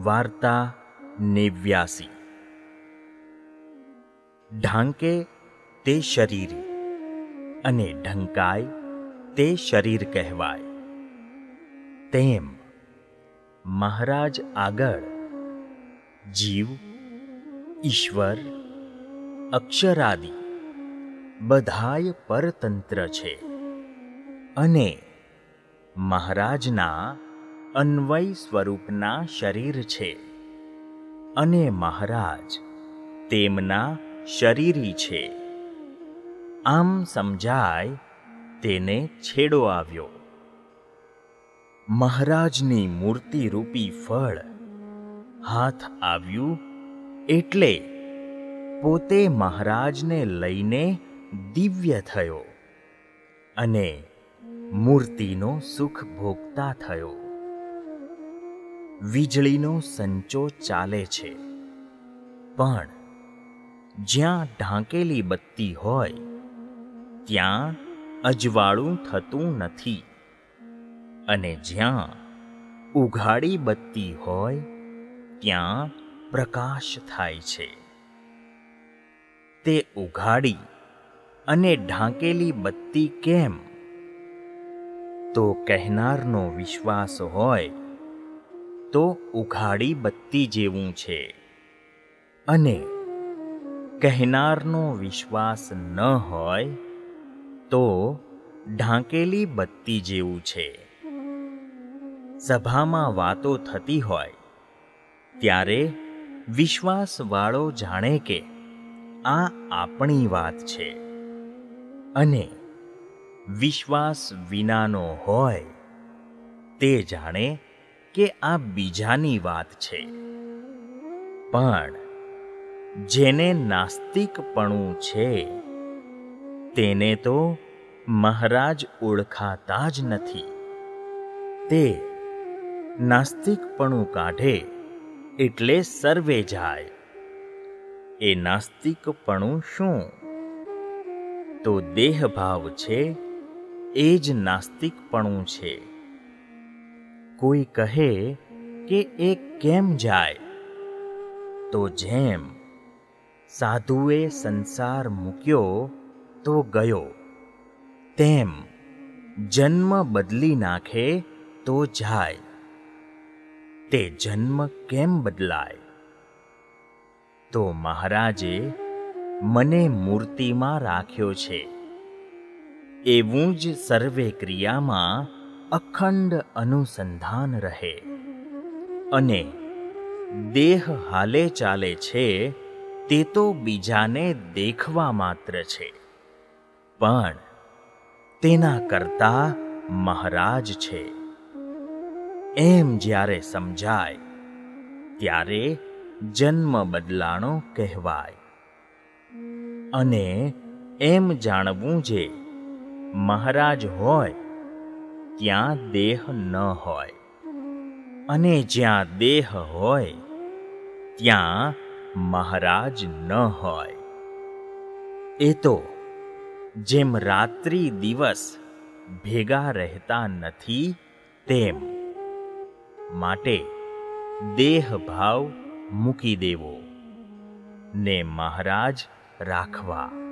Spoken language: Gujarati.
વાર્તા 89 ઢાંકે તે શરીર અને ઢંકાય તે શરીર કહેવાય. તેમ મહારાજ આગળ જીવ, ઈશ્વર, અક્ષરાદિ બધાય પરતંત્ર છે અને મહારાજના અન્વય સ્વરૂપના શરીર છે અને મહારાજ તેમના શરીરી છે. આમ સમજાય તેને છેડો આવ્યો. મહારાજની મૂર્તિરૂપી ફળ હાથ આવ્યું એટલે પોતે મહારાજને લઈને દિવ્ય થયો અને મૂર્તિનો સુખ ભોગતા થયો. વીજળીનો સંચો ચાલે છે, પણ જ્યાં ઢાંકેલી બત્તી હોય ત્યાં અજવાળું થતું નથી અને જ્યાં ઉઘાડી બત્તી હોય ત્યાં પ્રકાશ થાય છે. તે ઉઘાડી અને ઢાંકેલી બત્તી કેમ? તો કહેનારનો વિશ્વાસ હોય તો ઉઘાડી બત્તી જેવું છે અને કહેનારનો વિશ્વાસ ન હોય તો ઢાંકેલી બત્તી જેવું છે. સભામાં વાતો થતી હોય ત્યારે વિશ્વાસવાળો જાણે કે આ આપણી વાત છે અને વિશ્વાસ વિનાનો હોય તે જાણે કે આ બીજાની વાત છે. પણ જેને નાસ્તિકપણું છે તેને તો મહારાજ ઓળખાતા જ નથી. તે નાસ્તિકપણું કાઢે એટલે સર્વે જાય. એ નાસ્તિકપણું શું? તો દેહભાવ છે એ જ નાસ્તિકપણું છે. કોઈ કહે કે એ કેમ જાય? તો જેમ સાધુએ સંસાર મૂક્યો તો ગયો, તેમ જન્મ બદલી નાખે તો જાય. તે જન્મ કેમ બદલાય? તો મહારાજે મને મૂર્તિમાં રાખ્યો છે એવું જ સર્વે ક્રિયામાં અખંડ અનુસંધાન રહે અને દેહ હાલે ચાલે છે તે તો બીજાને દેખવા માત્ર છે, પણ તેના કરતા મહારાજ છે. એમ જ્યારે સમજાય ત્યારે જન્મ બદલાણો કહેવાય. અને એમ જાણવું જે મહારાજ હોય ત્યાં દેહ ન હોય અને જ્યાં દેહ હોય ત્યાં મહારાજ ન હોય. એ તો જેમ રાત્રિ દિવસ ભેગા રહેતા નથી તેમ. માટે દેહ ભાવ મૂકી દેવો ને મહારાજ રાખવા.